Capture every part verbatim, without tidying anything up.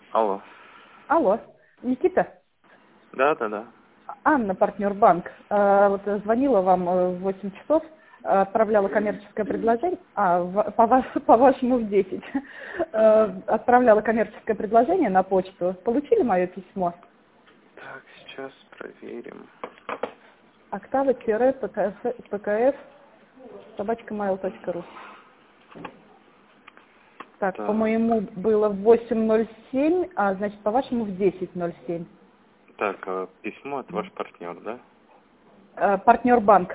Алло. Алло, Никита? Да, да, да. Анна, партнер банк. Э, Вот э, звонила вам э, в восемь часов, э, отправляла коммерческое предложение, а, в- по, ваш- по вашему в десять. Э, Мгм. Отправляла коммерческое предложение на почту. Получили мое письмо? Так, сейчас проверим. Октава-пкф собачка mail точка ру. Так, по Так, моему было в восемь ноль семь, а значит по вашему в десять ноль семь. так, а, письмо от ваш партнер, да? Э, Партнер банк.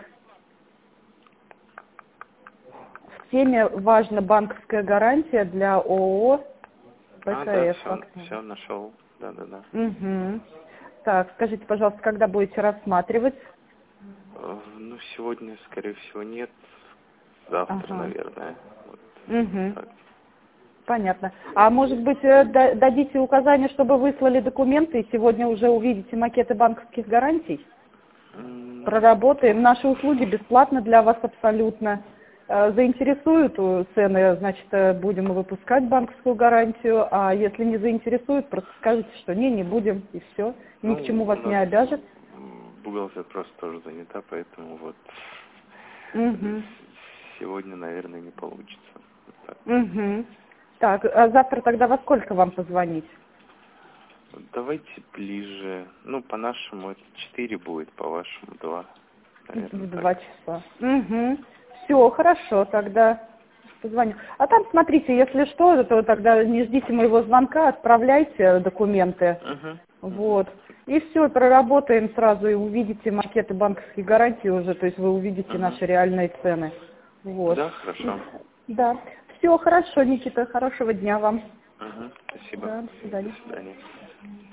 В теме важна банковская гарантия для ООО А, да, ПКФ. все, все нашел. Да, да, да. Угу. Так, скажите, пожалуйста, когда будете рассматривать? Э, Ну, сегодня, скорее всего, нет. Завтра, Ага. наверное. Вот Угу. так. Понятно. А может быть, э, да- дадите указание, чтобы выслали документы, и сегодня уже увидите макеты банковских гарантий? М, Ну, Проработаем. Наши услуги бесплатно для вас абсолютно. Э, Заинтересуют э, цены, значит, э, будем выпускать банковскую гарантию, а если не заинтересуют, просто скажете, что не, не будем, и все. Ни к чему ну, у вас не нас обяжет. м, бухгалтер просто тоже занята, поэтому вот э, Угу. с- сегодня, наверное, не получится. Вот так. Угу. Так, а завтра тогда во сколько вам позвонить? Вот давайте ближе. Ну, по-нашему это четыре будет, по-вашему два. Наверное, В так. два часа. Угу. Все, хорошо, тогда позвоню. А там, смотрите, если что, то тогда не ждите моего звонка, отправляйте документы. Угу. Угу. Вот. И все, проработаем сразу и увидите макеты банковских гарантий уже, то есть вы увидите Угу. наши реальные цены. Вот. Да, хорошо. Да. Все, хорошо, Никита, хорошего дня вам. Угу. Спасибо. Да, до До свидания. свидания.